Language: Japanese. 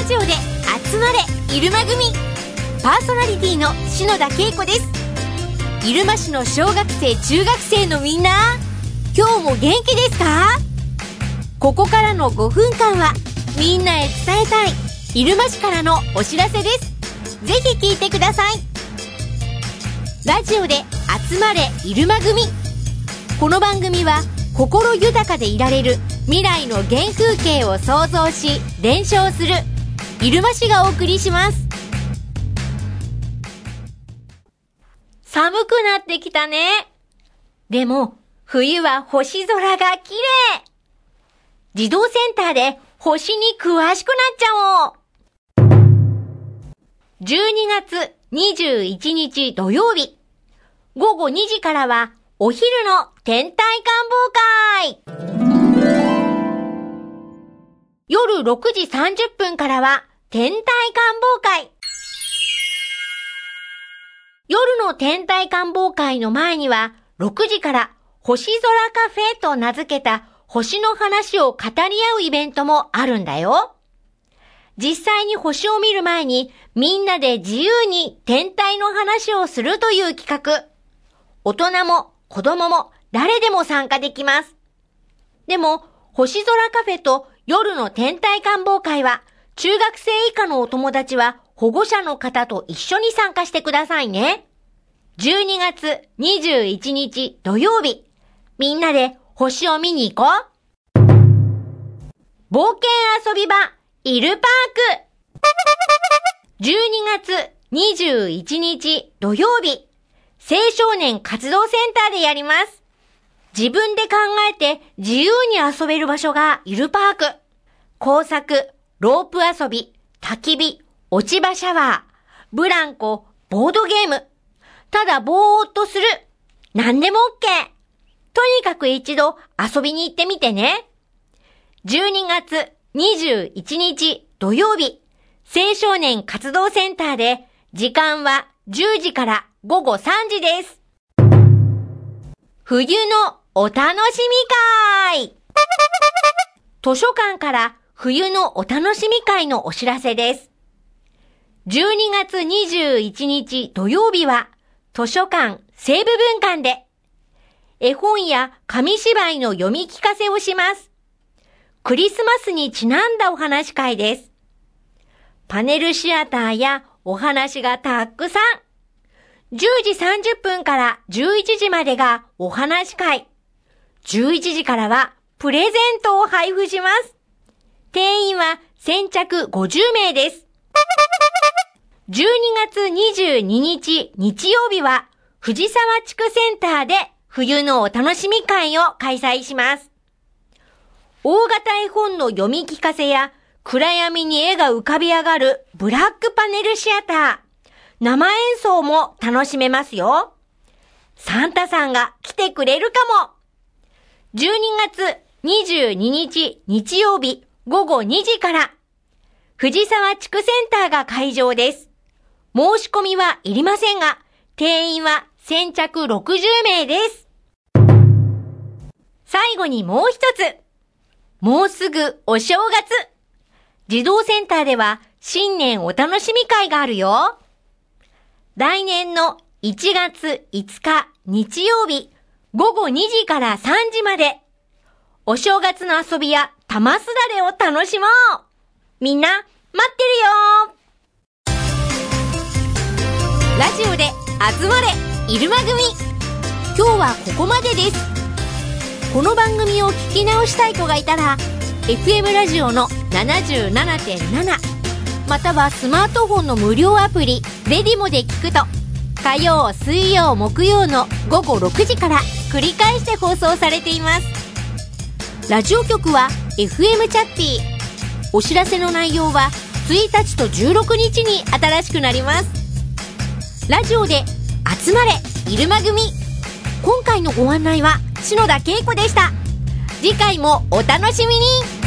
ジオで集まれ入間組、パーソナリティの篠田恵子です。入間市の小学生中学生のみんな、今日も元気ですか？ここからの5分間はみんなへ伝えたい入間市からのお知らせです。ぜひ聞いてください。ラジオで集まれ入間組。この番組は心豊かでいられる未来の原風景を想像し伝承する入間市がお送りします。寒くなってきたね。でも冬は星空が綺麗。児童センターで星に詳しくなっちゃおう。12月21日土曜日、午後2時からはお昼の天体観望会。夜6時30分からは天体観望会。夜の天体観望会の前には6時から星空カフェと名付けた星の話を語り合うイベントもあるんだよ。実際に星を見る前にみんなで自由に天体の話をするという企画。大人も子供も誰でも参加できます。でも星空カフェと夜の天体観望会は中学生以下のお友達は保護者の方と一緒に参加してくださいね。12月21日土曜日、みんなで星を見に行こう。冒険遊び場イルパーク。12月21日土曜日、青少年活動センターでやります。自分で考えて自由に遊べる場所がイルパーク。工作、ロープ遊び、焚き火、落ち葉シャワー、ブランコ、ボードゲーム。ただぼーっとする。何でも OK。とにかく一度遊びに行ってみてね。12月21日土曜日、青少年活動センターで時間は10時から午後3時です。冬のお楽しみ会。図書館から冬のお楽しみ会のお知らせです。12月21日土曜日は図書館西部分館で絵本や紙芝居の読み聞かせをします。クリスマスにちなんだお話会です。パネルシアターやお話がたくさん。10時30分から11時までがお話会。11時からはプレゼントを配布します。定員は先着50名です。12月22日日曜日は藤沢地区センターで冬のお楽しみ会を開催します。大型絵本の読み聞かせや暗闇に絵が浮かび上がるブラックパネルシアター、生演奏も楽しめますよ。サンタさんが来てくれるかも。12月22日日曜日午後2時から藤沢地区センターが会場です。申し込みはいりませんが、定員は先着60名です。最後にもう一つ。もうすぐお正月。児童センターでは新年お楽しみ会があるよ。来年の1月5日日曜日午後2時から3時までお正月の遊びや玉すだれを楽しもう。みんな待ってるよ。ラジオで集まれ入間組。今日はここまでです。この番組を聞き直したい子がいたら FM ラジオの 77.7 またはスマートフォンの無料アプリレディモで聞くと火曜、水曜、木曜の午後6時から繰り返して放送されています。ラジオ局は FM チャッピー。お知らせの内容は1日と16日に新しくなります。ラジオで集まれ入間組。今回のご案内は篠田恵子でした。次回もお楽しみに。